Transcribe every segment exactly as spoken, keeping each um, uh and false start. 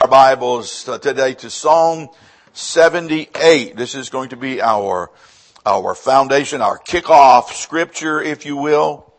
our Bibles today to Psalm seventy-eight. This is going to be our, our foundation, our kickoff scripture, if you will.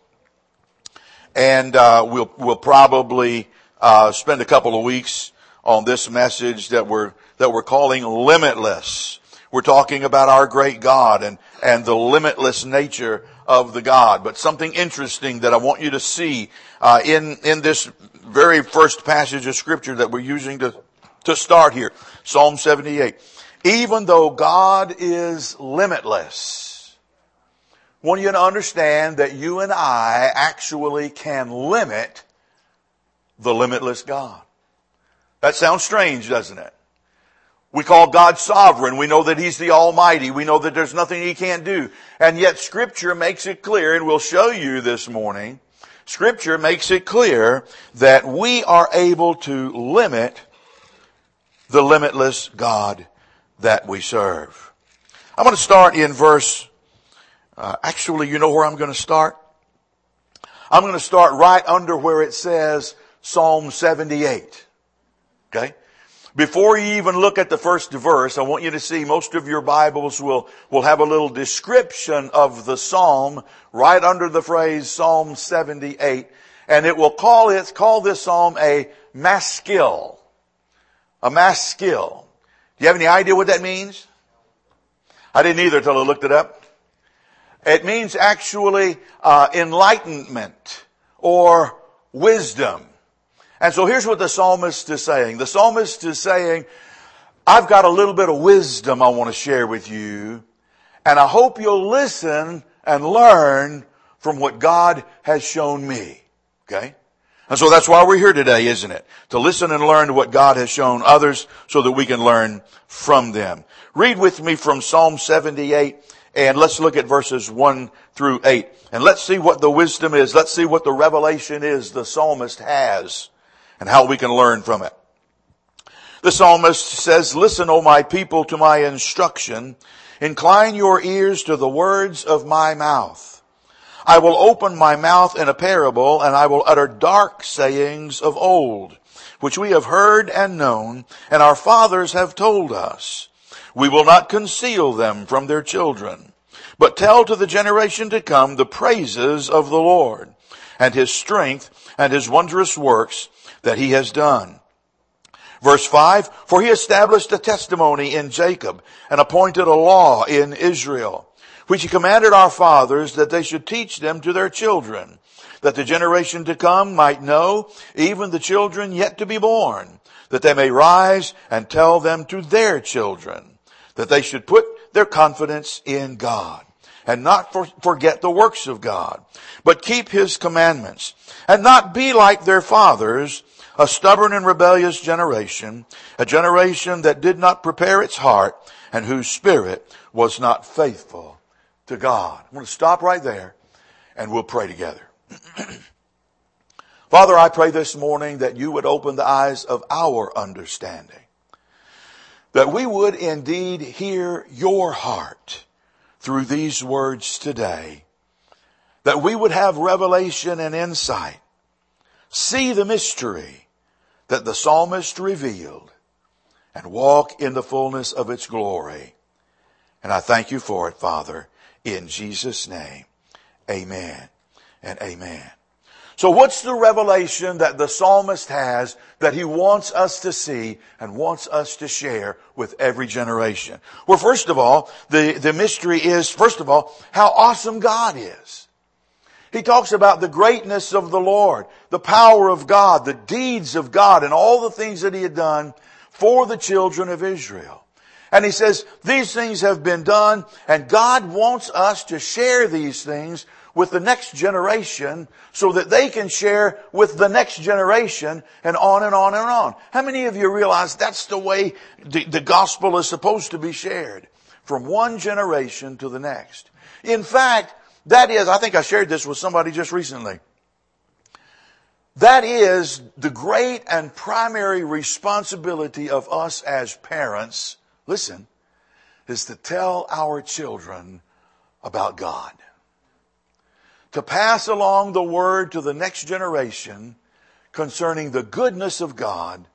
And, uh, we'll, we'll probably, uh, spend a couple of weeks on this message that we're, that we're calling Limitless. We're talking about our great God and, and the limitless nature of the God. But something interesting that I want you to see, uh, in, in this very first passage of scripture that we're using to, to start here. Psalm seventy-eight. Even though God is limitless, I want you to understand that you and I actually can limit the limitless God. That sounds strange, doesn't it? We call God sovereign. We know that He's the Almighty. We know that there's nothing He can't do. And yet Scripture makes it clear, and we'll show you this morning, Scripture makes it clear that we are able to limit the limitless God that we serve. I'm going to start in verse, uh, actually, you know where I'm going to start? I'm going to start right under where it says Psalm seventy-eight. Okay? Before you even look at the first verse, I want you to see most of your Bibles will, will have a little description of the Psalm right under the phrase Psalm seventy-eight. And it will call it, call this Psalm a maskil. A maskil. Do you have any idea what that means? I didn't either until I looked it up. It means actually, uh, enlightenment or wisdom. And so here's what the psalmist is saying. The psalmist is saying, I've got a little bit of wisdom I want to share with you, and I hope you'll listen and learn from what God has shown me. Okay? And so that's why we're here today, isn't it? To listen and learn what God has shown others so that we can learn from them. Read with me from Psalm seventy-eight, and let's look at verses one through eight. And let's see what the wisdom is. Let's see what the revelation is the psalmist has, and how we can learn from it. The psalmist says, listen, O my people, to my instruction. Incline your ears to the words of my mouth. I will open my mouth in a parable, and I will utter dark sayings of old, which we have heard and known, and our fathers have told us. We will not conceal them from their children, but tell to the generation to come the praises of the Lord, and His strength, and His wondrous works that He has done. Verse five, for He established a testimony in Jacob and appointed a law in Israel, which He commanded our fathers that they should teach them to their children, that the generation to come might know, even the children yet to be born, that they may rise and tell them to their children, that they should put their confidence in God and not for, forget the works of God, but keep His commandments, and not be like their fathers, a stubborn and rebellious generation, a generation that did not prepare its heart, and whose spirit was not faithful to God. I'm going to stop right there, and we'll pray together. Father, I pray this morning that you would open the eyes of our understanding, that we would indeed hear your heart through these words today, that we would have revelation and insight, see the mystery that the psalmist revealed, and walk in the fullness of its glory. And I thank you for it, Father, in Jesus' name. Amen and amen. So what's the revelation that the psalmist has that he wants us to see and wants us to share with every generation? Well, first of all, the, the mystery is, first of all, how awesome God is. He talks about the greatness of the Lord, the power of God, the deeds of God, and all the things that He had done for the children of Israel. And he says, these things have been done, and God wants us to share these things with the next generation so that they can share with the next generation, and on and on and on. How many of you realize that's the way the, the gospel is supposed to be shared? From one generation to the next. In fact, that is, I think I shared this with somebody just recently. That is the great and primary responsibility of us as parents, listen, is to tell our children about God. To pass along the word to the next generation concerning the goodness of God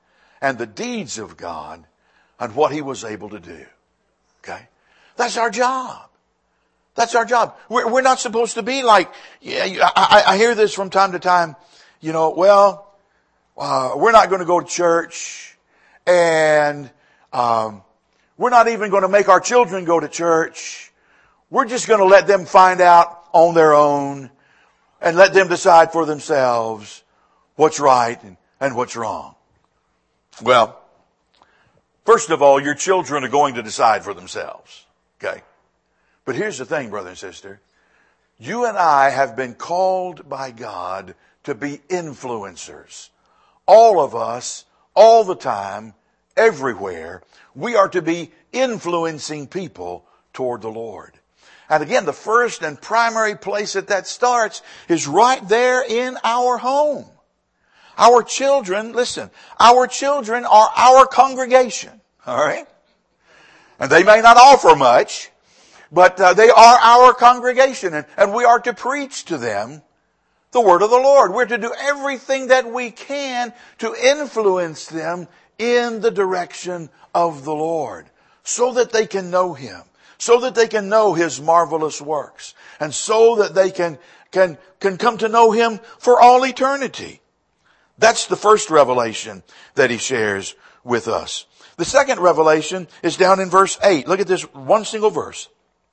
and the deeds of God and what He was able to do. Okay? That's our job. That's our job. We're, we're not supposed to be like, yeah, I, I hear this from time to time, you know, well, uh, we're not going to go to church, and um, we're not even going to make our children go to church. We're just going to let them find out on their own and let them decide for themselves what's right and, and what's wrong. Well, first of all, your children are going to decide for themselves. Okay? But here's the thing, brother and sister. You and I have been called by God to be influencers. All of us, all the time, everywhere, we are to be influencing people toward the Lord. And again, the first and primary place that that starts is right there in our home. Our children, listen, our children are our congregation. All right? And they may not offer much, but uh, they are our congregation, and, and we are to preach to them the word of the Lord. We're to do everything that we can to influence them in the direction of the Lord, so that they can know Him, so that they can know His marvelous works, and so that they can, can, can come to know Him for all eternity. That's the first revelation that He shares with us. The second revelation is down in verse eight. Look at this one single verse.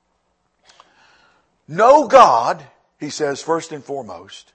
Know God, he says, first and foremost.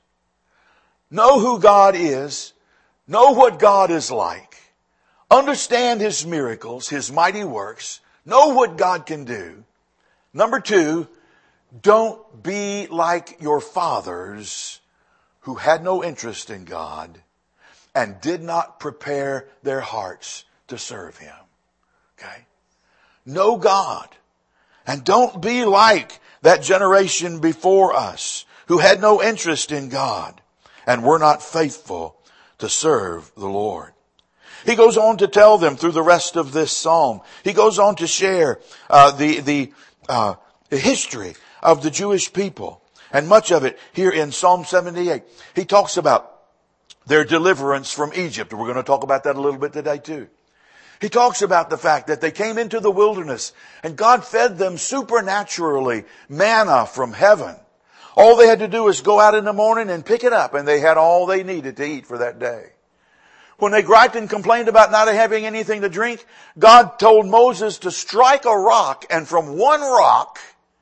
Know who God is. Know what God is like. Understand His miracles, His mighty works. Know what God can do. Number two, don't be like your fathers who had no interest in God and did not prepare their hearts to serve Him. Okay? Know God. And don't be like that generation before us who had no interest in God and were not faithful to serve the Lord. He goes on to tell them through the rest of this psalm. He goes on to share uh, the the, uh, the history of the Jewish people, and much of it here in Psalm seventy-eight. He talks about their deliverance from Egypt. We're going to talk about that a little bit today too. He talks about the fact that they came into the wilderness and God fed them supernaturally manna from heaven. All they had to do was go out in the morning and pick it up, and they had all they needed to eat for that day. When they griped and complained about not having anything to drink, God told Moses to strike a rock, and from one rock,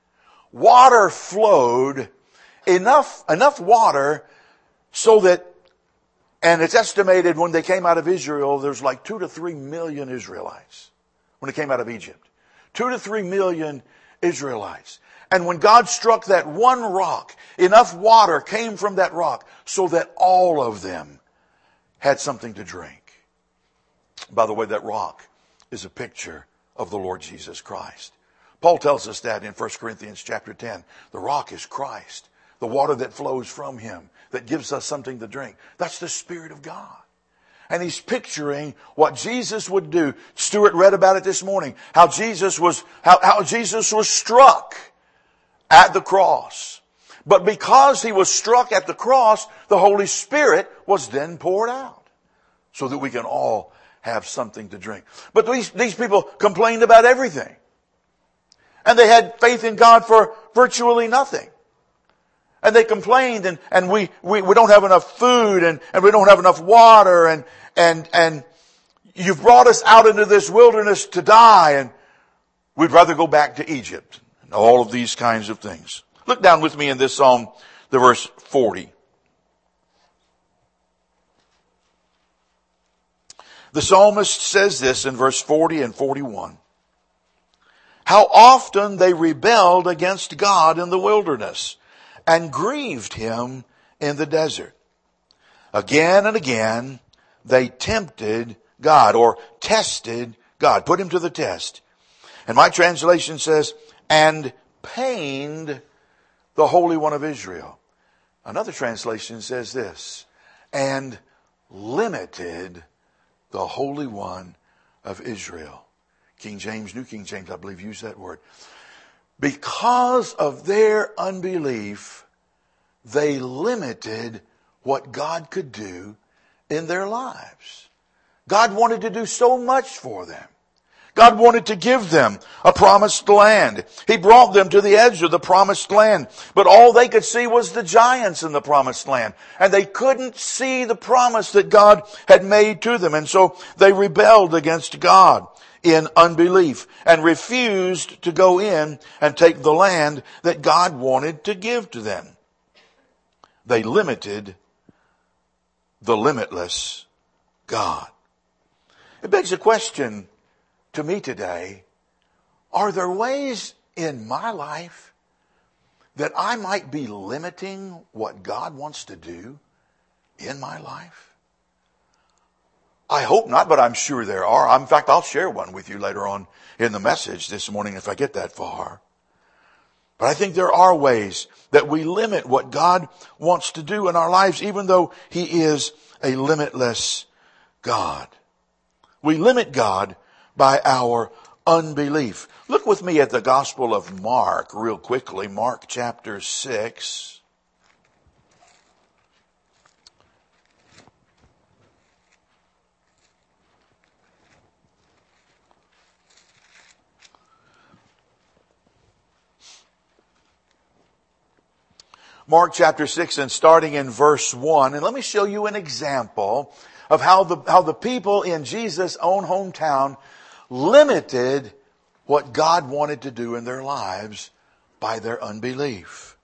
water flowed, enough, enough water so that, and it's estimated when they came out of Israel, there's like two to three million Israelites when they came out of Egypt. Two to three million Israelites. And when God struck that one rock, enough water came from that rock so that all of them had something to drink. By the way, that rock is a picture of the Lord Jesus Christ. Paul tells us that in First Corinthians chapter ten. The rock is Christ. The water that flows from Him, that gives us something to drink. That's the Spirit of God. And he's picturing what Jesus would do. Stuart read about it this morning. How Jesus was, how, how Jesus was struck at the cross. But because He was struck at the cross, the Holy Spirit was then poured out, so that we can all have something to drink. But these, these people complained about everything. And they had faith in God for virtually nothing. And they complained, and, and we, we, we don't have enough food, and, and we don't have enough water, and, and, and you've brought us out into this wilderness to die, and we'd rather go back to Egypt. And all of these kinds of things. Look down with me in this psalm, the verse forty. The psalmist says this in verse forty and forty-one. How often they rebelled against God in the wilderness and grieved Him in the desert. Again and again they tempted God, or tested God, put Him to the test. And my translation says, and pained the Holy One of Israel. Another translation says this, and limited the Holy One of Israel. King James, New King James, I believe, use that word. Because of their unbelief, they limited what God could do in their lives. God wanted to do so much for them. God wanted to give them a promised land. He brought them to the edge of the promised land. But all they could see was the giants in the promised land. And they couldn't see the promise that God had made to them. And so they rebelled against God in unbelief and refused to go in and take the land that God wanted to give to them. They limited the limitless God. It begs a question to me today. Are there ways in my life that I might be limiting what God wants to do in my life? I hope not, but I'm sure there are. In fact, I'll share one with you later on in the message this morning if I get that far. But I think there are ways that we limit what God wants to do in our lives, even though He is a limitless God. We limit God by our unbelief. Look with me at the Gospel of Mark real quickly. Mark chapter six. Mark chapter six and starting in verse one. And let me show you an example of how the, how the people in Jesus' own hometown limited what God wanted to do in their lives by their unbelief.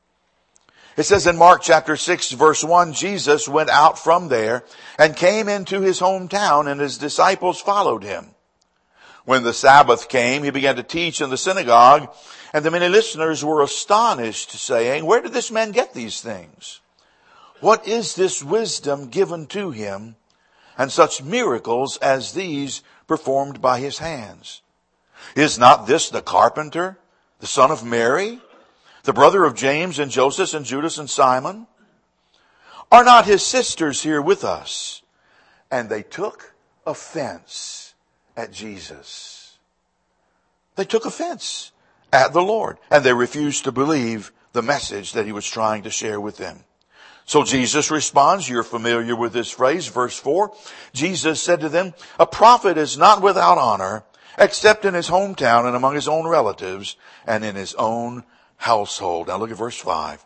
It says in Mark chapter six verse one, Jesus went out from there and came into his hometown, and his disciples followed him. When the Sabbath came, he began to teach in the synagogue, and the many listeners were astonished, saying, "Where did this man get these things? What is this wisdom given to him, and such miracles as these performed by his hands? Is not this the carpenter, the son of Mary, the brother of James and Joseph and Judas and Simon? Are not his sisters here with us?" And they took offense at Jesus. They took offense at the Lord, and they refused to believe the message that he was trying to share with them. So Jesus responds, you're familiar with this phrase, verse four. Jesus said to them, "A prophet is not without honor, except in his hometown and among his own relatives and in his own household." Now look at verse five.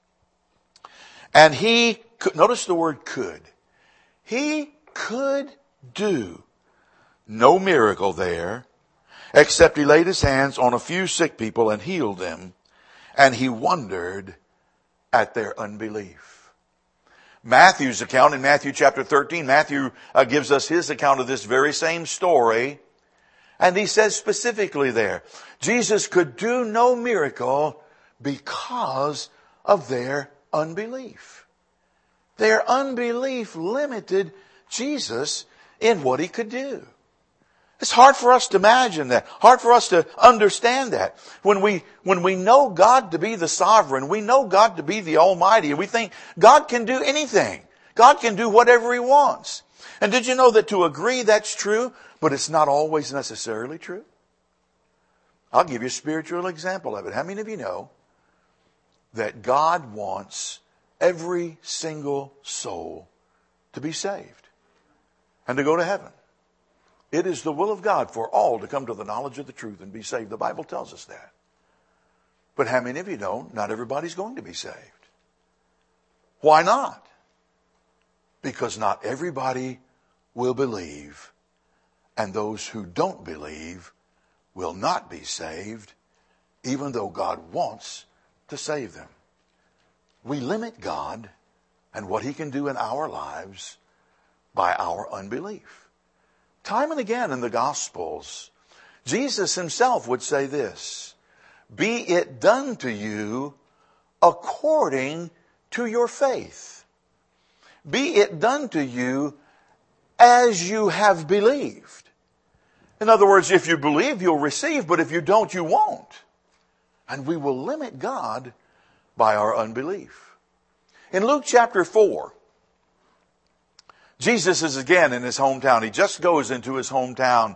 And he could, notice the word could. He could do no miracle there, except he laid his hands on a few sick people and healed them. And he wondered at their unbelief. Matthew's account in Matthew chapter thirteen, Matthew uh, gives us his account of this very same story. And he says specifically there, Jesus could do no miracle because of their unbelief. Their unbelief limited Jesus in what he could do. It's hard for us to imagine that. Hard for us to understand that. When we, when we know God to be the sovereign, we know God to be the Almighty, and we think God can do anything. God can do whatever He wants. And did you know that to agree that's true, but it's not always necessarily true? I'll give you a spiritual example of it. How many of you know that God wants every single soul to be saved and to go to heaven? It is the will of God for all to come to the knowledge of the truth and be saved. The Bible tells us that. But how many of you know not everybody's going to be saved? Why not? Because not everybody will believe, and those who don't believe will not be saved, even though God wants to save them. We limit God and what He can do in our lives by our unbelief. Time and again in the Gospels, Jesus Himself would say this, "Be it done to you according to your faith. Be it done to you as you have believed." In other words, if you believe, you'll receive, but if you don't, you won't. And we will limit God by our unbelief. In Luke chapter four, Jesus is again in his hometown. He just goes into his hometown.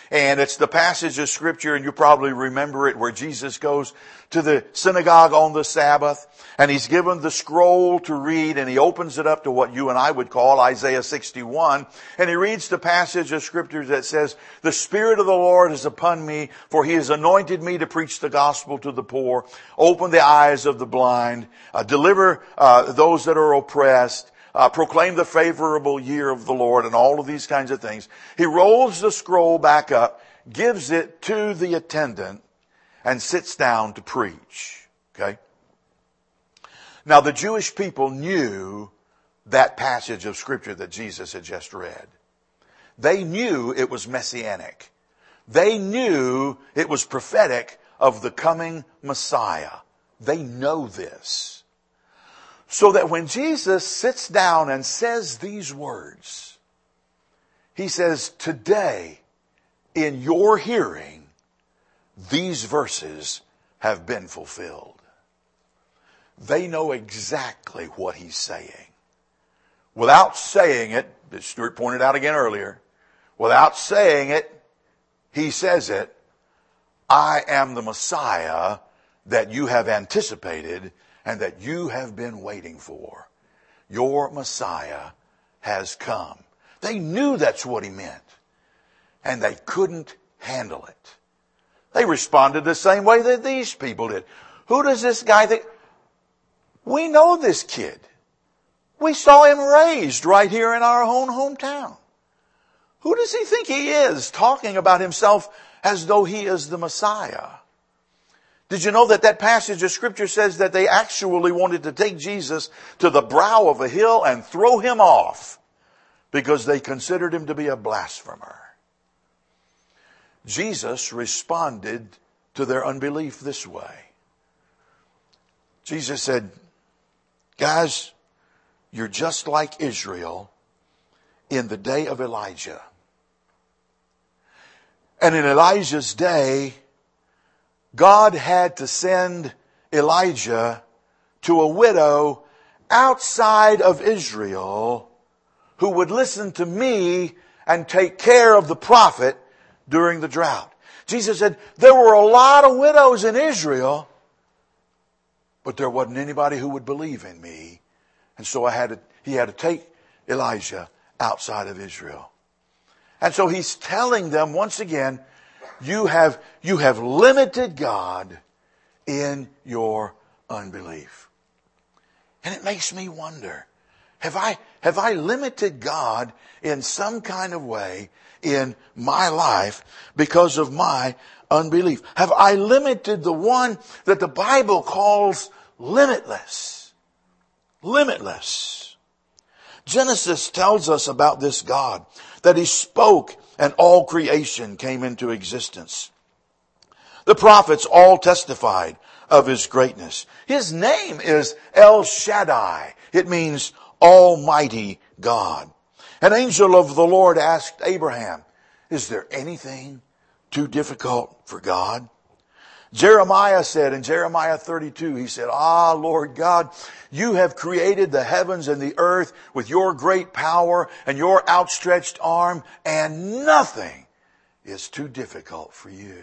And it's the passage of Scripture, and you probably remember it, where Jesus goes to the synagogue on the Sabbath, and he's given the scroll to read, and he opens it up to what you and I would call Isaiah sixty-one, and he reads the passage of Scripture that says, "The Spirit of the Lord is upon me, for he has anointed me to preach the gospel to the poor, open the eyes of the blind, uh, deliver uh, those that are oppressed, Uh, proclaim the favorable year of the Lord," and all of these kinds of things. He rolls the scroll back up, gives it to the attendant, and sits down to preach. Okay? Now the Jewish people knew that passage of Scripture that Jesus had just read. They knew it was messianic. They knew it was prophetic of the coming Messiah. They know this. So that when Jesus sits down and says these words, he says, "Today, in your hearing, these verses have been fulfilled." They know exactly what he's saying. Without saying it, as Stuart pointed out again earlier, without saying it, he says it, "I am the Messiah that you have anticipated and that you have been waiting for. Your Messiah has come." They knew that's what he meant. And they couldn't handle it. They responded the same way that these people did. Who does this guy think? We know this kid. We saw him raised right here in our own hometown. Who does he think he is, talking about himself as though he is the Messiah? Did you know that that passage of Scripture says that they actually wanted to take Jesus to the brow of a hill and throw him off because they considered him to be a blasphemer? Jesus responded to their unbelief this way. Jesus said, "Guys, you're just like Israel in the day of Elijah. And in Elijah's day, God had to send Elijah to a widow outside of Israel who would listen to me and take care of the prophet during the drought." Jesus said, there were a lot of widows in Israel, but there wasn't anybody who would believe in me. And so I had to, he had to take Elijah outside of Israel. And so he's telling them once again, You have, you have limited God in your unbelief. And it makes me wonder, have I, have I limited God in some kind of way in my life because of my unbelief? Have I limited the one that the Bible calls limitless? Limitless. Genesis tells us about this God, that he spoke and all creation came into existence. The prophets all testified of his greatness. His name is El Shaddai. It means Almighty God. An angel of the Lord asked Abraham, "Is there anything too difficult for God?" Jeremiah said in Jeremiah thirty-two, he said, "Ah, Lord God, you have created the heavens and the earth with your great power and your outstretched arm, and nothing is too difficult for you."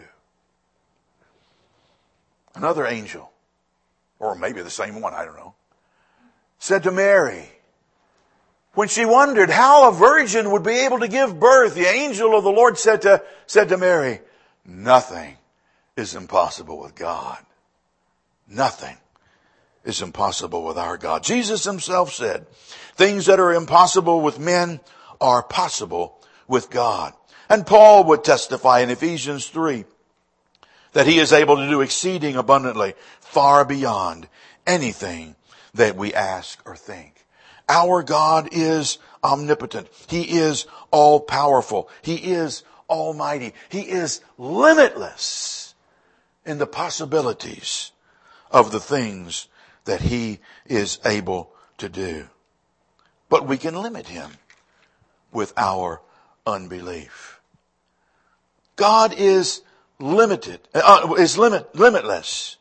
Another angel, or maybe the same one, I don't know, said to Mary, when she wondered how a virgin would be able to give birth, the angel of the Lord said to, said to Mary, "Nothing is impossible with God." Nothing is impossible with our God. Jesus himself said, things that are impossible with men are possible with God. And Paul would testify in Ephesians three that he is able to do exceeding abundantly, far beyond anything that we ask or think. Our God is omnipotent. He is all powerful. He is almighty. He is limitless in the possibilities of the things that he is able to do. But we can limit him with our unbelief. God is limited, uh, is limit, limitless.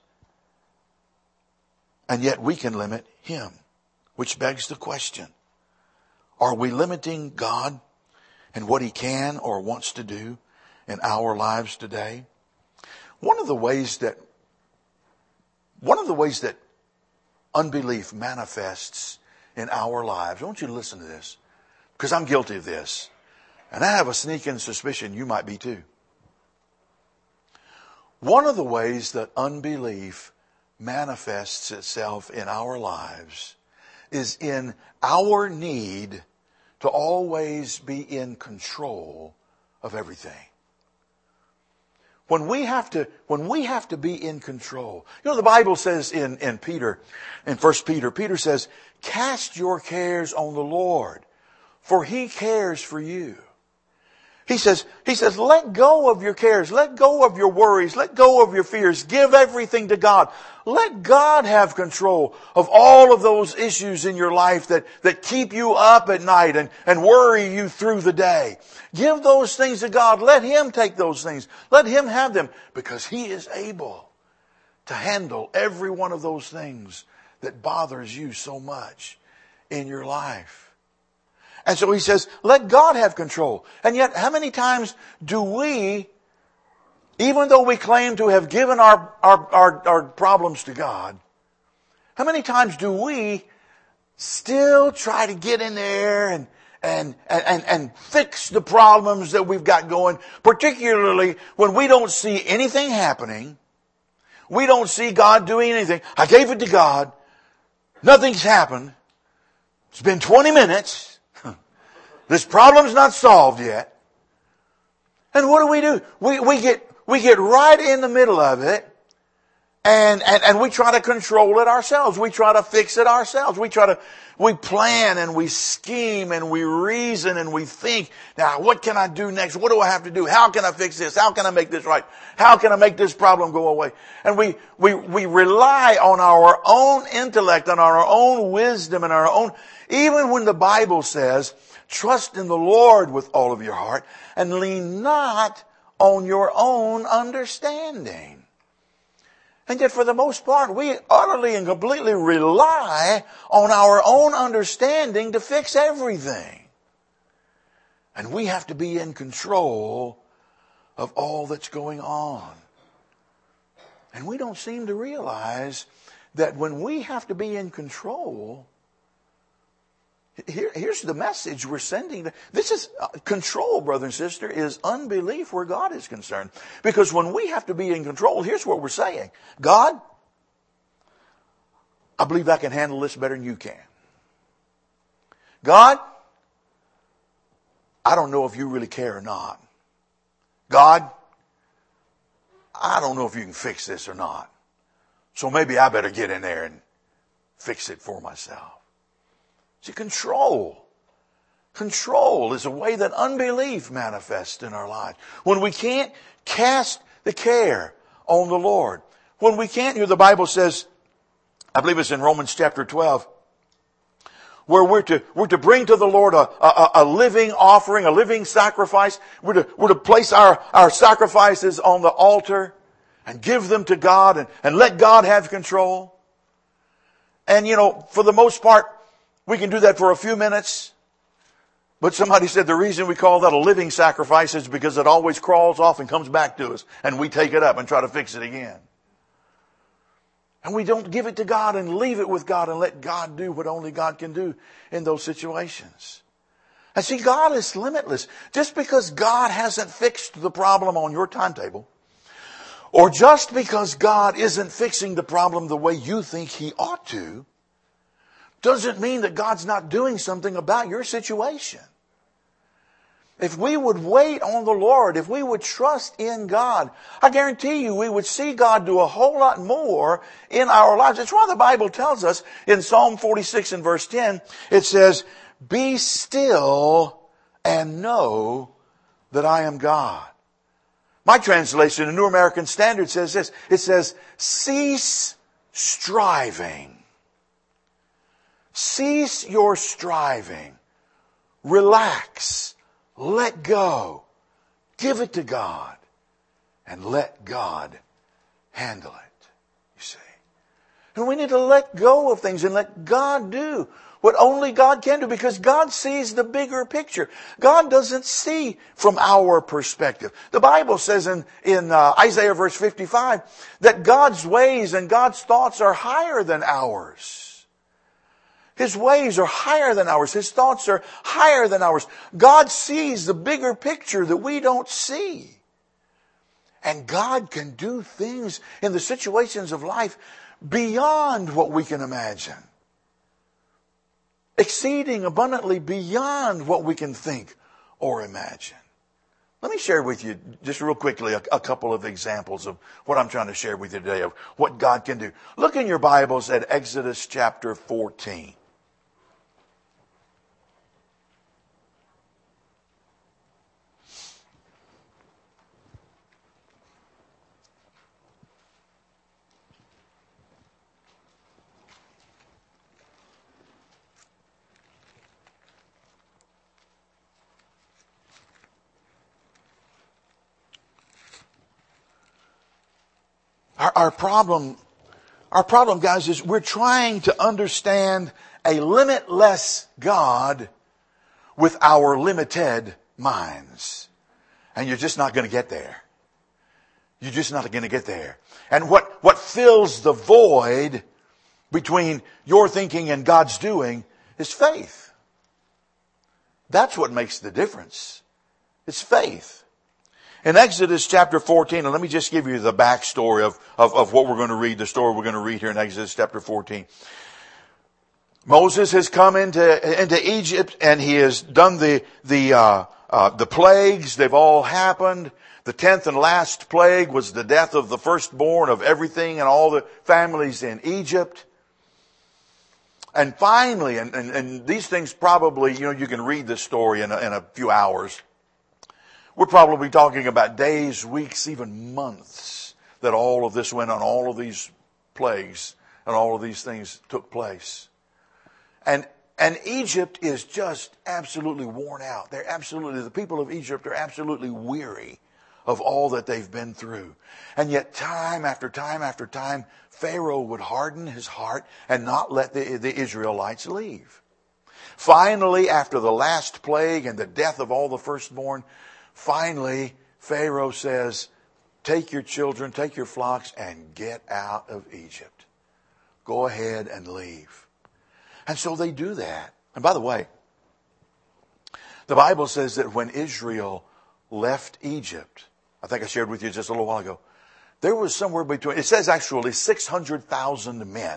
And yet we can limit him, which begs the question, are we limiting God and what he can or wants to do in our lives today? One of the ways that, one of the ways that unbelief manifests in our lives, I want you to listen to this, because I'm guilty of this. And I have a sneaking suspicion you might be too. One of the ways that unbelief manifests itself in our lives is in our need to always be in control of everything. When we have to, when we have to be in control. You know, the Bible says in, in Peter, in First Peter, Peter says, cast your cares on the Lord, for He cares for you. He says, he says, let go of your cares. Let go of your worries. Let go of your fears. Give everything to God. Let God have control of all of those issues in your life that, that keep you up at night and, and worry you through the day. Give those things to God. Let Him take those things. Let Him have them, because He is able to handle every one of those things that bothers you so much in your life. And so he says, let God have control. And yet, how many times do we, even though we claim to have given our, our, our, our problems to God, how many times do we still try to get in there and, and, and, and fix the problems that we've got going, particularly when we don't see anything happening? We don't see God doing anything. I gave it to God. Nothing's happened. It's been twenty minutes. This problem's not solved yet. And what do we do? We, we get, we get right in the middle of it and, and, and we try to control it ourselves. We try to fix it ourselves. We try to, we plan and we scheme and we reason and we think, now what can I do next? What do I have to do? How can I fix this? How can I make this right? How can I make this problem go away? And we, we, we rely on our own intellect, on our own wisdom and our own, even when the Bible says, trust in the Lord with all of your heart and lean not on your own understanding. And yet for the most part, we utterly and completely rely on our own understanding to fix everything. And we have to be in control of all that's going on. And we don't seem to realize that when we have to be in control, Here, here's the message we're sending. This is uh, control, brother and sister, is unbelief where God is concerned. Because when we have to be in control, here's what we're saying. God, I believe I can handle this better than you can. God, I don't know if you really care or not. God, I don't know if you can fix this or not. So maybe I better get in there and fix it for myself. See, control. Control is a way that unbelief manifests in our lives. When we can't cast the care on the Lord. When we can't, here the Bible says, I believe it's in Romans chapter twelve, where we're to, we're to bring to the Lord a, a, a living offering, a living sacrifice. We're to, we're to place our, our sacrifices on the altar and give them to God and, and let God have control. And you know, for the most part, we can do that for a few minutes. But somebody said the reason we call that a living sacrifice is because it always crawls off and comes back to us. And we take it up and try to fix it again. And we don't give it to God and leave it with God and let God do what only God can do in those situations. And see, God is limitless. Just because God hasn't fixed the problem on your timetable, or just because God isn't fixing the problem the way you think He ought to, doesn't mean that God's not doing something about your situation. If we would wait on the Lord, if we would trust in God, I guarantee you we would see God do a whole lot more in our lives. That's why the Bible tells us in Psalm forty-six and verse ten, it says, be still and know that I am God. My translation, the New American Standard, says this. It says, cease striving. Cease your striving. Relax. Let go. Give it to God. And let God handle it. You see. And we need to let go of things and let God do what only God can do, because God sees the bigger picture. God doesn't see from our perspective. The Bible says in, in uh, Isaiah verse fifty-five that God's ways and God's thoughts are higher than ours. His ways are higher than ours. His thoughts are higher than ours. God sees the bigger picture that we don't see. And God can do things in the situations of life beyond what we can imagine. Exceeding abundantly beyond what we can think or imagine. Let me share with you just real quickly a, a couple of examples of what I'm trying to share with you today of what God can do. Look in your Bibles at Exodus chapter fourteen. Our, our problem, our problem, guys, is we're trying to understand a limitless God with our limited minds. And you're just not going to get there. You're just not going to get there. And what, what fills the void between your thinking and God's doing is faith. That's what makes the difference. It's faith. In Exodus chapter fourteen, and let me just give you the backstory of, of, of what we're going to read, the story we're going to read here in Exodus chapter fourteen. Moses has come into, into Egypt and he has done the, the, uh, uh, the plagues. They've all happened. The tenth and last plague was the death of the firstborn of everything and all the families in Egypt. And finally, and, and, and these things probably, you know, you can read this story in a, in a few hours. We're probably talking about days, weeks, even months that all of this went on, all of these plagues and all of these things took place. And, and Egypt is just absolutely worn out. They're absolutely, the people of Egypt are absolutely weary of all that they've been through. And yet time after time after time, Pharaoh would harden his heart and not let the, the Israelites leave. Finally, after the last plague and the death of all the firstborn, finally, Pharaoh says, take your children, take your flocks, and get out of Egypt. Go ahead and leave. And so they do that. And by the way, the Bible says that when Israel left Egypt, I think I shared with you just a little while ago, there was somewhere between, it says actually six hundred thousand men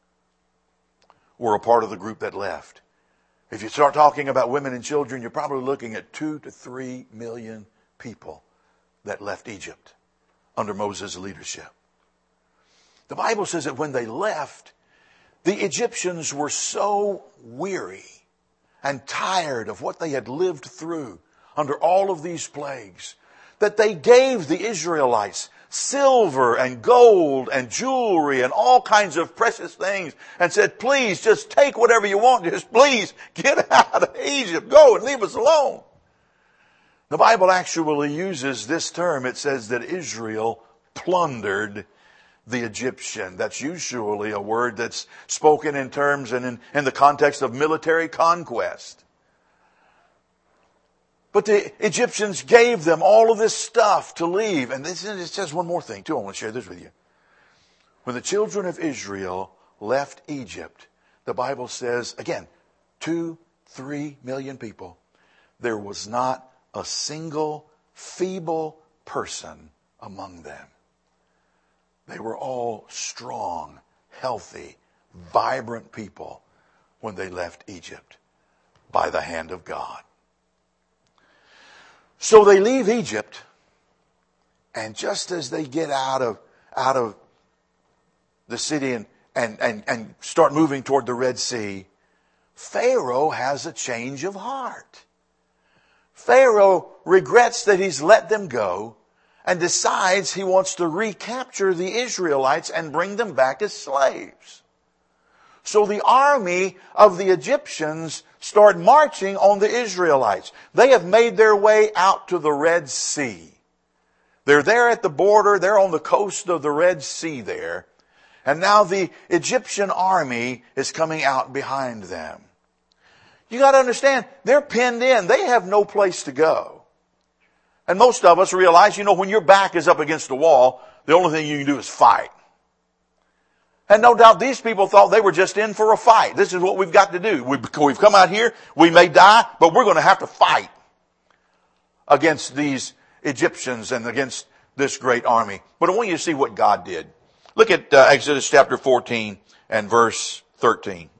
were a part of the group that left. If you start talking about women and children, you're probably looking at two to three million people that left Egypt under Moses' leadership. The Bible says that when they left, the Egyptians were so weary and tired of what they had lived through under all of these plagues that they gave the Israelites silver and gold and jewelry and all kinds of precious things and said, please just take whatever you want. Just please get out of Egypt. Go and leave us alone. The Bible actually uses this term. It says that Israel plundered the Egyptian. That's usually a word that's spoken in terms and in, in the context of military conquest. But the Egyptians gave them all of this stuff to leave. And this, it says one more thing, too. I want to share this with you. When the children of Israel left Egypt, the Bible says, again, two, three million people, there was not a single feeble person among them. They were all strong, healthy, vibrant people when they left Egypt by the hand of God. So they leave Egypt, and just as they get out of out of the city and, and, and, and start moving toward the Red Sea, Pharaoh has a change of heart. Pharaoh regrets that he's let them go and decides he wants to recapture the Israelites and bring them back as slaves. So the army of the Egyptians start marching on the Israelites. They have made their way out to the Red Sea. They're there at the border. They're on the coast of the Red Sea there. And now the Egyptian army is coming out behind them. You got to understand, they're pinned in. They have no place to go. And most of us realize, you know, when your back is up against the wall, the only thing you can do is fight. And no doubt these people thought they were just in for a fight. This is what we've got to do. We've, we've come out here, we may die, but we're going to have to fight against these Egyptians and against this great army. But I want you to see what God did. Look at uh, Exodus chapter fourteen and verse thirteen.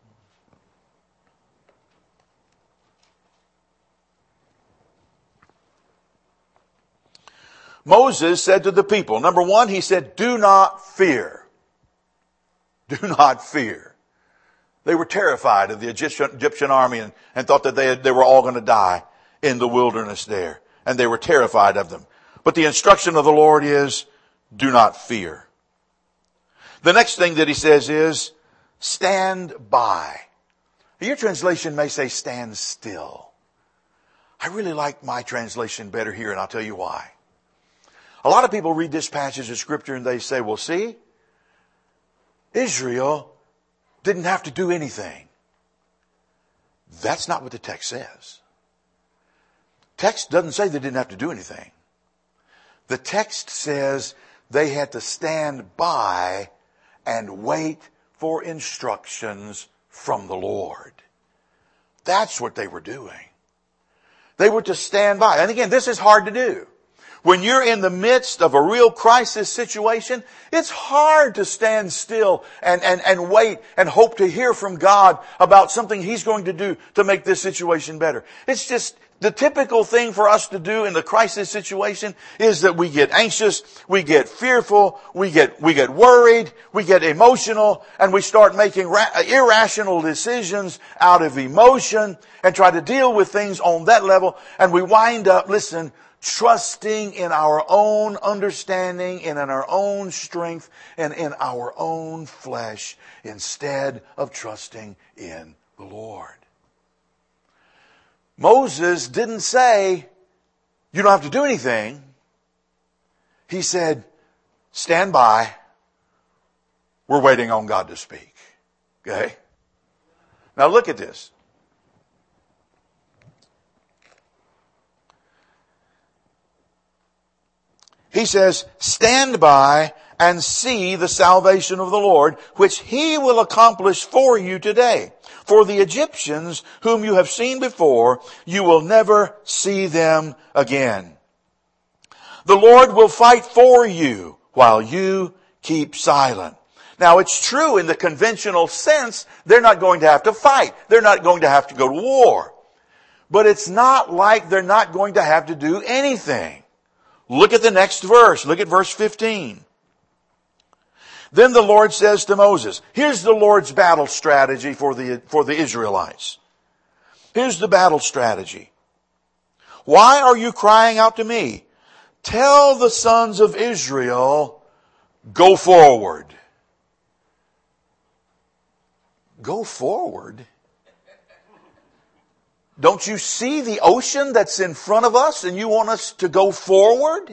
Moses said to the people, number one, he said, do not fear. Do not fear. They were terrified of the Egyptian, Egyptian army and, and thought that they, had, they were all going to die in the wilderness there. And they were terrified of them. But the instruction of the Lord is, do not fear. The next thing that he says is, stand by. Your translation may say, stand still. I really like my translation better here, and I'll tell you why. A lot of people read this passage of Scripture and they say, well, see, Israel didn't have to do anything. That's not what the text says. Text doesn't say they didn't have to do anything. The text says they had to stand by and wait for instructions from the Lord. That's what they were doing. They were to stand by. And again, this is hard to do. When you're in the midst of a real crisis situation, it's hard to stand still and, and, and wait and hope to hear from God about something He's going to do to make this situation better. It's just the typical thing for us to do in the crisis situation is that we get anxious, we get fearful, we get, we get worried, we get emotional, and we start making ra- irrational decisions out of emotion and try to deal with things on that level. And we wind up, listen, trusting in our own understanding and in our own strength and in our own flesh instead of trusting in the Lord. Moses didn't say, you don't have to do anything. He said, stand by. We're waiting on God to speak. Okay? Now look at this. He says, stand by and see the salvation of the Lord, which He will accomplish for you today. For the Egyptians whom you have seen before, you will never see them again. The Lord will fight for you while you keep silent. Now it's true in the conventional sense, they're not going to have to fight. They're not going to have to go to war. But it's not like they're not going to have to do anything. Look at the next verse. Look at verse fifteen. Then the Lord says to Moses, here's the Lord's battle strategy for the, for the Israelites. Here's the battle strategy. Why are you crying out to me? Tell the sons of Israel, go forward. Go forward? Don't you see the ocean that's in front of us and you want us to go forward?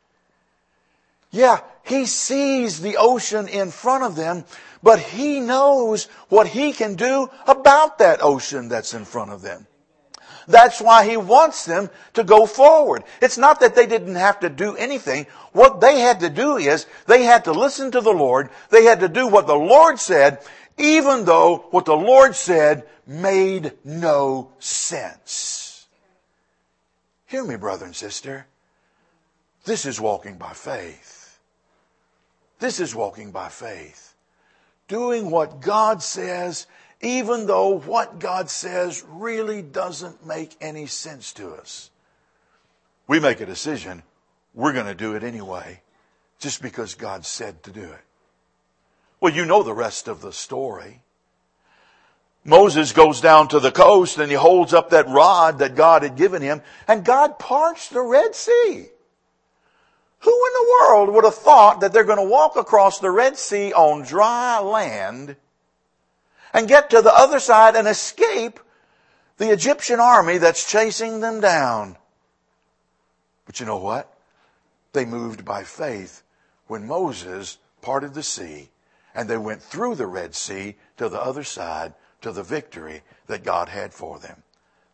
Yeah, he sees the ocean in front of them, but he knows what he can do about that ocean that's in front of them. That's why he wants them to go forward. It's not that they didn't have to do anything. What they had to do is they had to listen to the Lord. They had to do what the Lord said, even though what the Lord said made no sense. Hear me, brother and sister. This is walking by faith. This is walking by faith. Doing what God says, even though what God says really doesn't make any sense to us. We make a decision, we're going to do it anyway, just because God said to do it. Well, you know the rest of the story. Moses goes down to the coast and he holds up that rod that God had given him, and God parts the Red Sea. Who in the world would have thought that they're going to walk across the Red Sea on dry land and get to the other side and escape the Egyptian army that's chasing them down? But you know what? They moved by faith when Moses parted the sea and they went through the Red Sea to the other side to the victory that God had for them.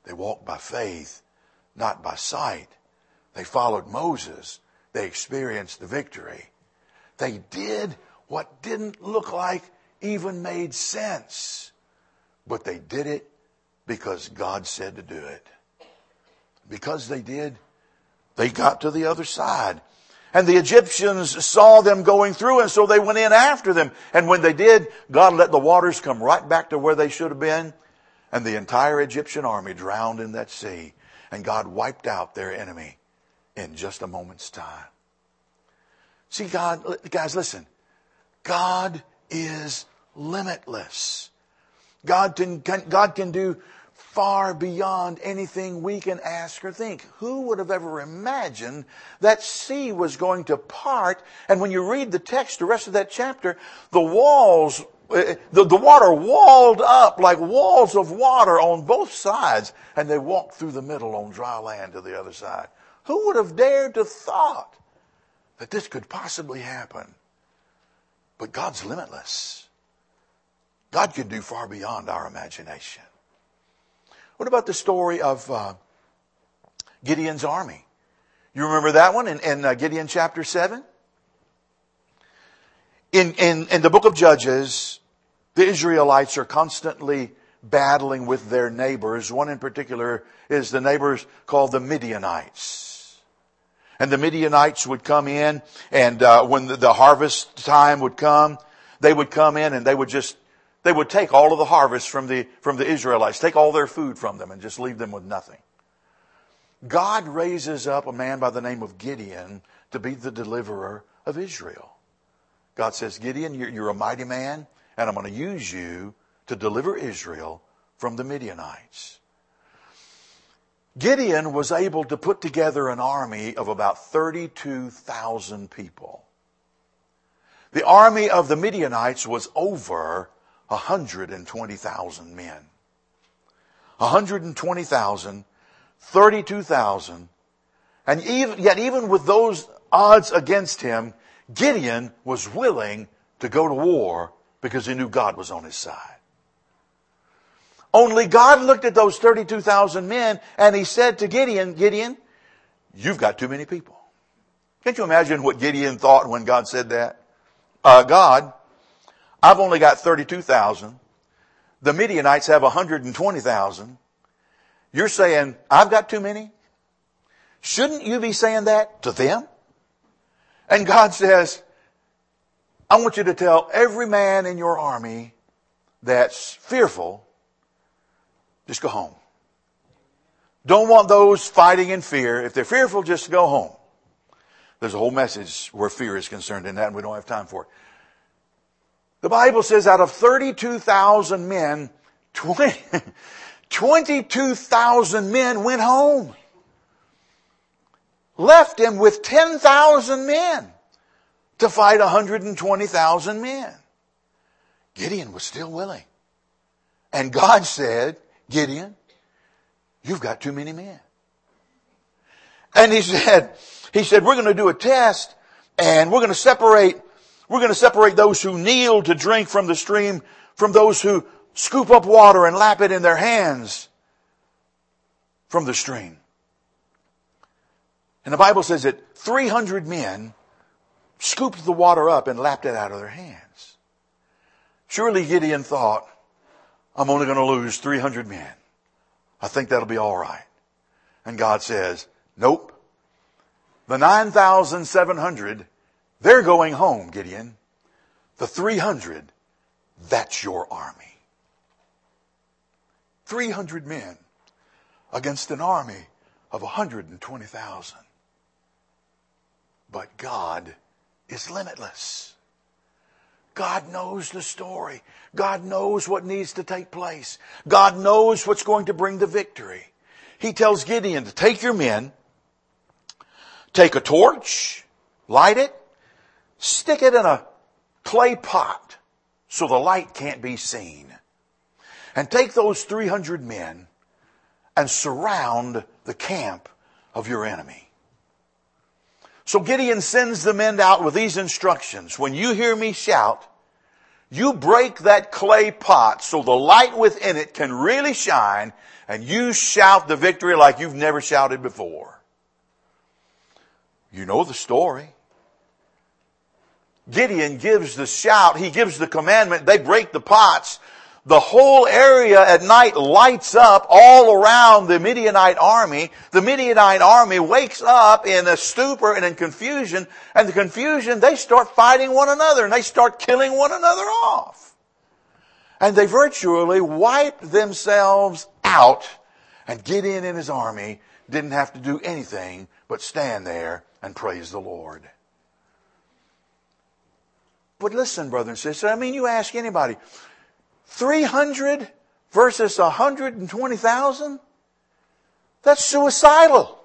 They walked by faith, not by sight. They followed Moses. They experienced the victory. They did what didn't look like even made sense. But they did it because God said to do it. Because they did, they got to the other side. And the Egyptians saw them going through, and so they went in after them. And when they did, God let the waters come right back to where they should have been. And the entire Egyptian army drowned in that sea. And God wiped out their enemy in just a moment's time. See, God, guys, listen. God is limitless. God can, God can do far beyond anything we can ask or think. Who would have ever imagined that sea was going to part? And when you read the text, the rest of that chapter, the walls, the, the water walled up like walls of water on both sides. And they walked through the middle on dry land to the other side. Who would have dared to thought that this could possibly happen? But God's limitless. God can do far beyond our imagination. What about the story of uh, Gideon's army? You remember that one in, in uh, Gideon chapter seven? In, in, in the book of Judges, the Israelites are constantly battling with their neighbors. One in particular is the neighbors called the Midianites. And the Midianites would come in, and uh, when the, the harvest time would come, they would come in and they would just They would take all of the harvest from the, from the Israelites, take all their food from them and just leave them with nothing. God raises up a man by the name of Gideon to be the deliverer of Israel. God says, Gideon, you're, you're a mighty man, and I'm going to use you to deliver Israel from the Midianites. Gideon was able to put together an army of about thirty-two thousand people. The army of the Midianites was over one hundred twenty thousand men. one hundred twenty thousand, thirty-two thousand. And even, yet even with those odds against him, Gideon was willing to go to war because he knew God was on his side. Only God looked at those thirty-two thousand men and he said to Gideon, Gideon, you've got too many people. Can't you imagine what Gideon thought when God said that? Uh, God, I've only got thirty-two thousand. The Midianites have one hundred twenty thousand. You're saying, I've got too many? Shouldn't you be saying that to them? And God says, I want you to tell every man in your army that's fearful, just go home. Don't want those fighting in fear. If they're fearful, just go home. There's a whole message where fear is concerned in that, and we don't have time for it. The Bible says out of thirty-two thousand men, twenty-two thousand men went home. Left him with ten thousand men to fight one hundred twenty thousand men. Gideon was still willing. And God said, Gideon, you've got too many men. And he said, he said, we're going to do a test and we're going to separate We're going to separate those who kneel to drink from the stream from those who scoop up water and lap it in their hands from the stream. And the Bible says that three hundred men scooped the water up and lapped it out of their hands. Surely Gideon thought, I'm only going to lose three hundred men. I think that'll be all right. And God says, nope. The nine thousand seven hundred, they're going home, Gideon. The three hundred, that's your army. three hundred men against an army of one hundred twenty thousand. But God is limitless. God knows the story. God knows what needs to take place. God knows what's going to bring the victory. He tells Gideon to take your men, take a torch, light it, stick it in a clay pot so the light can't be seen. And take those three hundred men and surround the camp of your enemy. So Gideon sends the men out with these instructions. When you hear me shout, You break that clay pot so the light within it can really shine, and you shout the victory like you've never shouted before. You know the story. Gideon gives the shout. He gives the commandment. They break the pots. The whole area at night lights up all around the Midianite army. The Midianite army wakes up in a stupor and in confusion. And the confusion, they start fighting one another and they start killing one another off. And they virtually wiped themselves out. And Gideon and his army didn't have to do anything but stand there and praise the Lord. But listen, brother and sister, I mean, you ask anybody, three hundred versus one hundred twenty thousand? That's suicidal.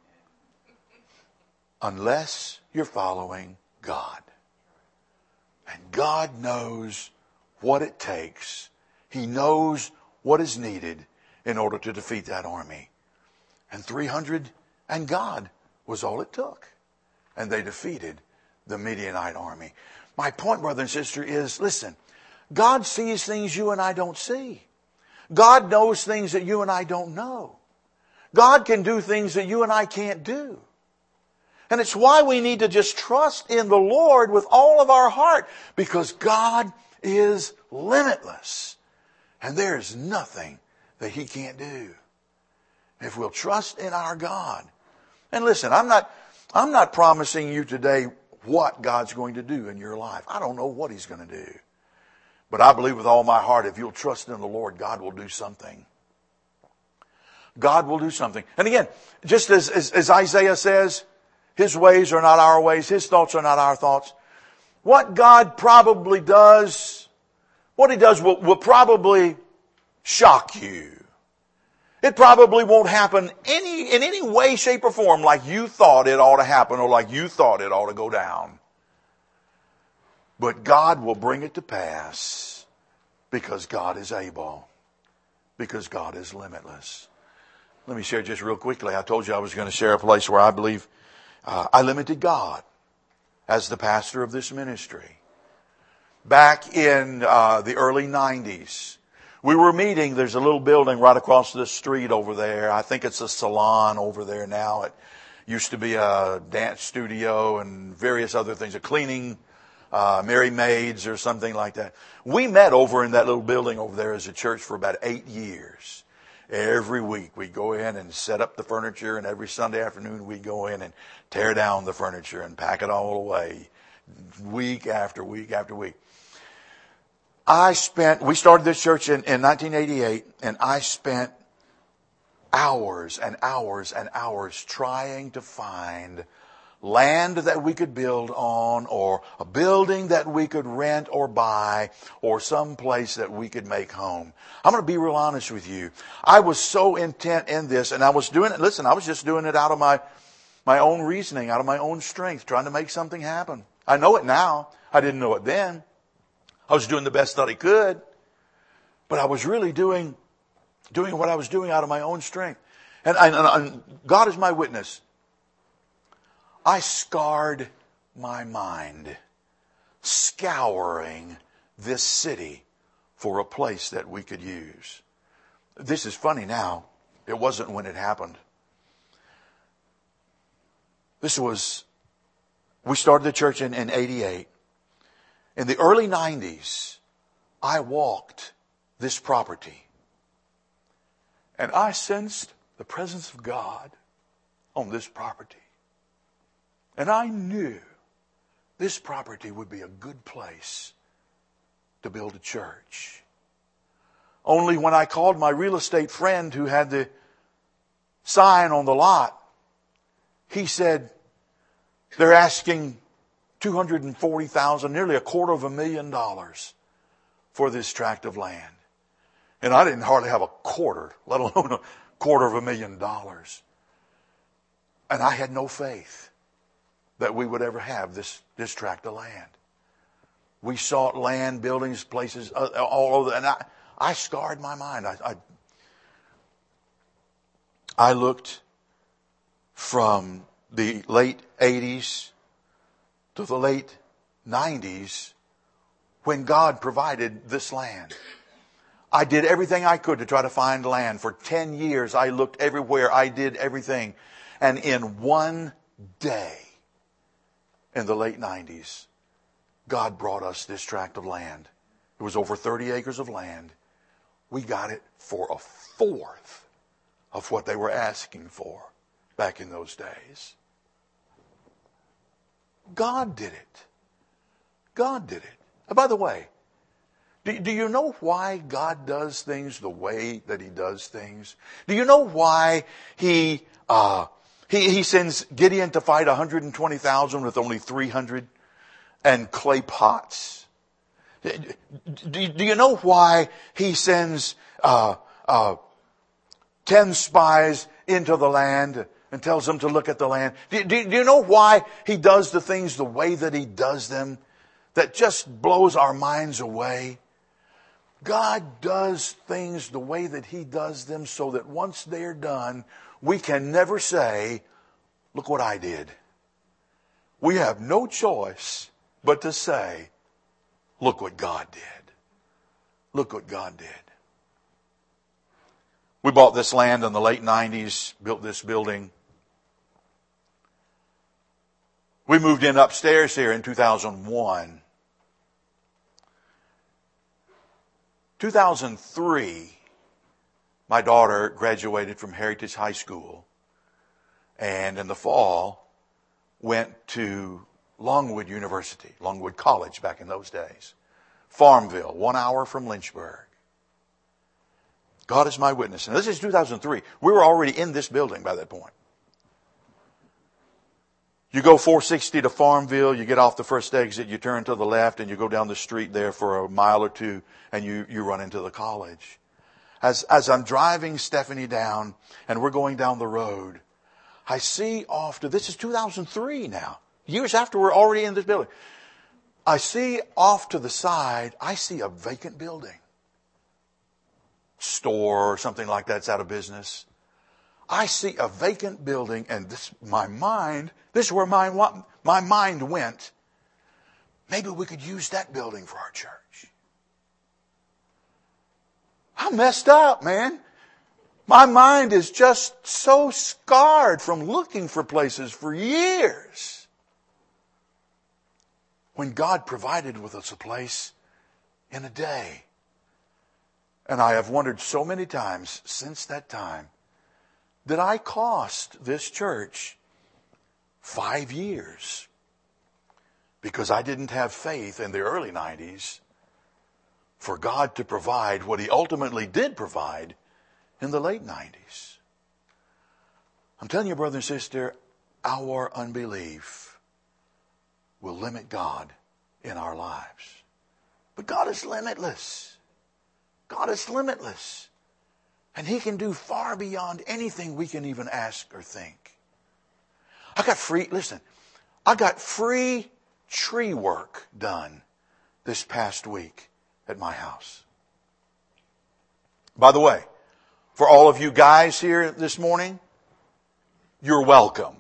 Unless you're following God. And God knows what it takes. He knows what is needed in order to defeat that army. And three hundred and God was all it took. And they defeated the Midianite army. My point, brother and sister, is, listen, God sees things you and I don't see. God knows things that you and I don't know. God can do things that you and I can't do. And it's why we need to just trust in the Lord with all of our heart, because God is limitless. And there is nothing that He can't do. If we'll trust in our God. And listen, I'm not, I'm not promising you today what God's going to do in your life. I don't know what He's going to do. But I believe with all my heart, if you'll trust in the Lord, God will do something. God will do something. And again, just as, as, as Isaiah says, His ways are not our ways. His thoughts are not our thoughts. What God probably does, what He does will, will probably shock you. It probably won't happen any in any way, shape, or form like you thought it ought to happen or like you thought it ought to go down. But God will bring it to pass because God is able, because God is limitless. Let me share just real quickly. I told you I was going to share a place where I believe uh, I limited God as the pastor of this ministry. Back in uh, the early nineties, we were meeting. There's a little building right across the street over there. I think it's a salon over there now. It used to be a dance studio and various other things, a cleaning, uh, Mary Maids or something like that. We met over in that little building over there as a church for about eight years. Every week we'd go in and set up the furniture, and every Sunday afternoon we'd go in and tear down the furniture and pack it all away, week after week after week. I spent, we started this church in, in nineteen eighty-eight, and I spent hours and hours and hours trying to find land that we could build on, or a building that we could rent or buy, or some place that we could make home. I'm going to be real honest with you. I was so intent in this, and I was doing it, listen, I was just doing it out of my, my own reasoning, out of my own strength, trying to make something happen. I know it now. I didn't know it then. I was doing the best that I could, but I was really doing, doing what I was doing out of my own strength. And, and, and God is my witness. I scarred my mind, scouring this city for a place that we could use. This is funny now. It wasn't when it happened. This was, we started the church in, in eighty-eight. In the early nineties, I walked this property, and I sensed the presence of God on this property. And I knew this property would be a good place to build a church. Only when I called my real estate friend who had the sign on the lot, he said, they're asking two hundred forty thousand dollars, nearly a quarter of a million dollars for this tract of land. And I didn't hardly have a quarter, let alone a quarter of a million dollars. And I had no faith that we would ever have this, this tract of land. We sought land, buildings, places all over, and I, I scarred my mind. I, I, I looked from the late eighties to the late nineties when God provided this land. I did everything I could to try to find land. For ten years, I looked everywhere. I did everything. And in one day, in the late nineties, God brought us this tract of land. It was over thirty acres of land. We got it for a fourth of what they were asking for back in those days. God did it. God did it. And by the way, do, do you know why God does things the way that He does things? Do you know why He uh, he, he sends Gideon to fight one hundred twenty thousand with only three hundred and clay pots? Do, do you know why He sends uh, uh, ten spies into the land and tells them to look at the land? Do, do, do you know why He does the things the way that He does them? That just blows our minds away. God does things the way that He does them so that once they're done, we can never say, look what I did. We have no choice but to say, look what God did. Look what God did. We bought this land in the late nineties, built this building. We moved in upstairs here in two thousand one. two thousand three, my daughter graduated from Heritage High School, and in the fall went to Longwood University, Longwood College back in those days. Farmville, one hour from Lynchburg. God is my witness. And this is two thousand three. We were already in this building by that point. You go four sixty to Farmville, you get off the first exit, you turn to the left, and you go down the street there for a mile or two, and you, you run into the college. As, as I'm driving Stephanie down, and we're going down the road, I see off to, this is two thousand three now, years after we're already in this building. I see off to the side, I see a vacant building. Store or something like that's out of business. I see a vacant building, and this, my mind, this is where my, my mind went. Maybe we could use that building for our church. I'm messed up, man. My mind is just so scarred from looking for places for years. When God provided with us a place in a day. And I have wondered so many times since that time, did I cost this church five years because I didn't have faith in the early nineties for God to provide what He ultimately did provide in the late nineties? I'm telling you, brother and sister, our unbelief will limit God in our lives. But God is limitless. God is limitless. And He can do far beyond anything we can even ask or think. I got free, listen, I got free tree work done this past week at my house. By the way, for all of you guys here this morning, you're welcome.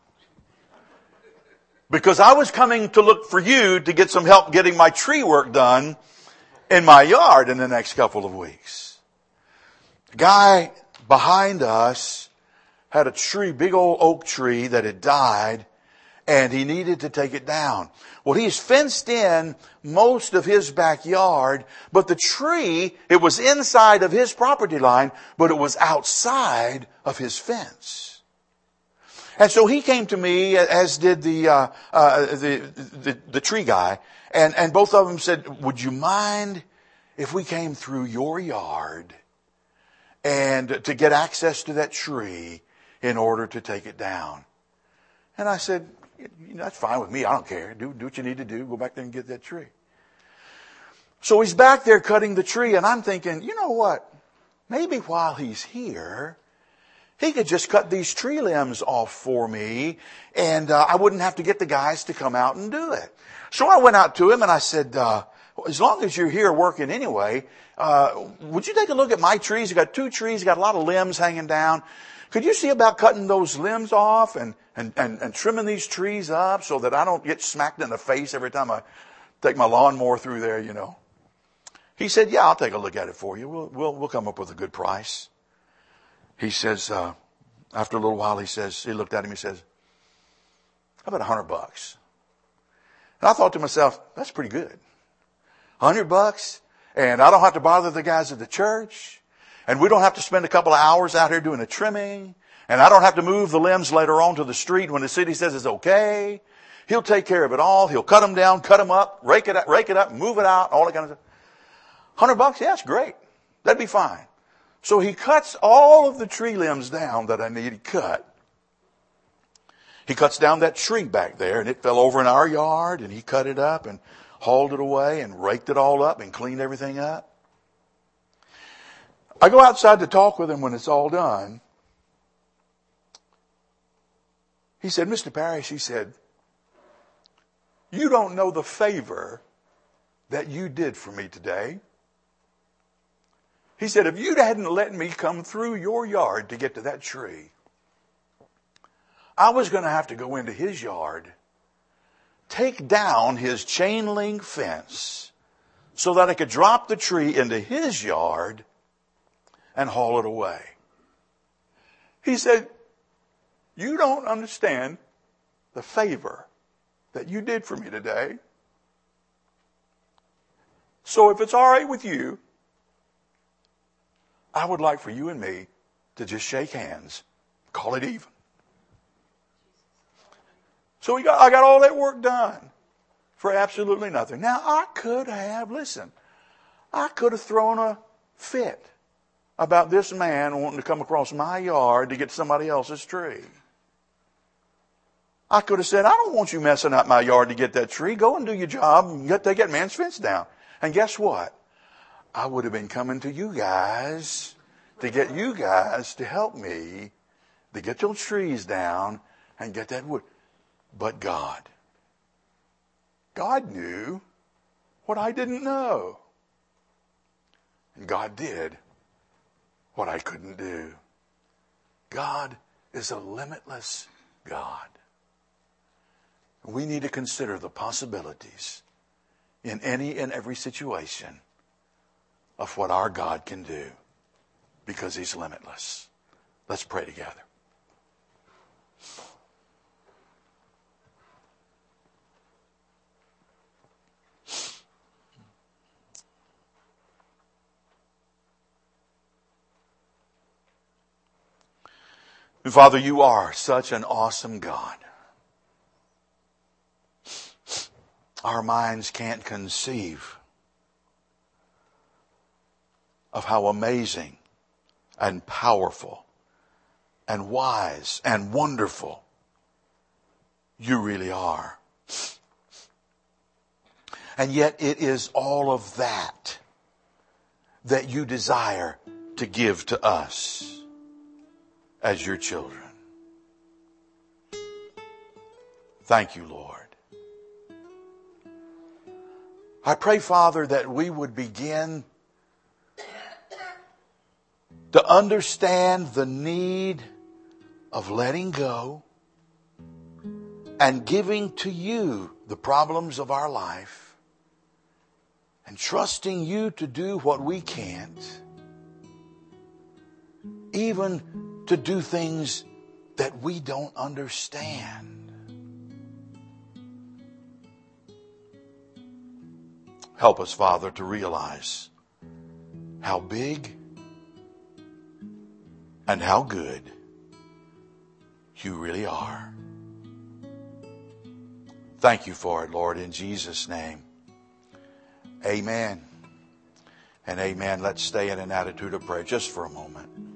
Because I was coming to look for you to get some help getting my tree work done in my yard in the next couple of weeks. The guy behind us had a tree, big old oak tree that had died, and he needed to take it down. Well, he's fenced in most of his backyard, but the tree, it was inside of his property line, but it was outside of his fence. And so he came to me, as did the uh, uh, the, the the tree guy, and and both of them said, "Would you mind if we came through your yard and to get access to that tree in order to take it down?" And I said, "That's fine with me. I don't care. Do do what you need to do. Go back there and get that tree." So he's back there cutting the tree, and I'm thinking, you know what? Maybe while he's here, he could just cut these tree limbs off for me, and uh, I wouldn't have to get the guys to come out and do it. So I went out to him and I said, uh, as long as you're here working anyway, uh, would you take a look at my trees? You got two trees, you got a lot of limbs hanging down. Could you see about cutting those limbs off and, and, and, and trimming these trees up so that I don't get smacked in the face every time I take my lawnmower through there, you know. He said, yeah, I'll take a look at it for you. We'll, we'll, we'll come up with a good price. He says, uh, after a little while, he says, he looked at him, he says, how about a hundred bucks? And I thought to myself, that's pretty good. A hundred bucks, and I don't have to bother the guys at the church, and we don't have to spend a couple of hours out here doing the trimming, and I don't have to move the limbs later on to the street when the city says it's okay. He'll take care of it all. He'll cut them down, cut them up, rake it up, rake it up, move it out, all that kind of stuff. Hundred bucks, yeah, that's great. That'd be fine. So he cuts all of the tree limbs down that I needed cut. He cuts down that tree back there, and it fell over in our yard, and he cut it up and hauled it away and raked it all up and cleaned everything up. I go outside to talk with him when it's all done. He said, Mister Parrish, he said, you don't know the favor that you did for me today. He said, if you hadn't let me come through your yard to get to that tree, I was going to have to go into his yard, take down his chain link fence so that I could drop the tree into his yard and haul it away. He said, you don't understand the favor that you did for me today. So if it's all right with you, I would like for you and me to just shake hands, call it even. So we got, I got all that work done for absolutely nothing. Now I could have, listen, I could have thrown a fit about this man wanting to come across my yard to get somebody else's tree. I could have said, I don't want you messing up my yard to get that tree. Go and do your job and get, take that man's fence down. And guess what? I would have been coming to you guys to get you guys to help me to get those trees down and get that wood. But God, God knew what I didn't know. And God did what I couldn't do. God is a limitless God. We need to consider the possibilities in any and every situation of what our God can do because He's limitless. Let's pray together. Father, you are such an awesome God. Our minds can't conceive of how amazing and powerful and wise and wonderful you really are. And yet it is all of that that you desire to give to us as your children. Thank you, Lord. I pray, Father, that we would begin to understand the need of letting go and giving to you the problems of our life and trusting you to do what we can't, even to do things that we don't understand. Help us, Father, to realize how big and how good you really are. Thank you for it, Lord, in Jesus' name. Amen and amen. Let's stay in an attitude of prayer just for a moment.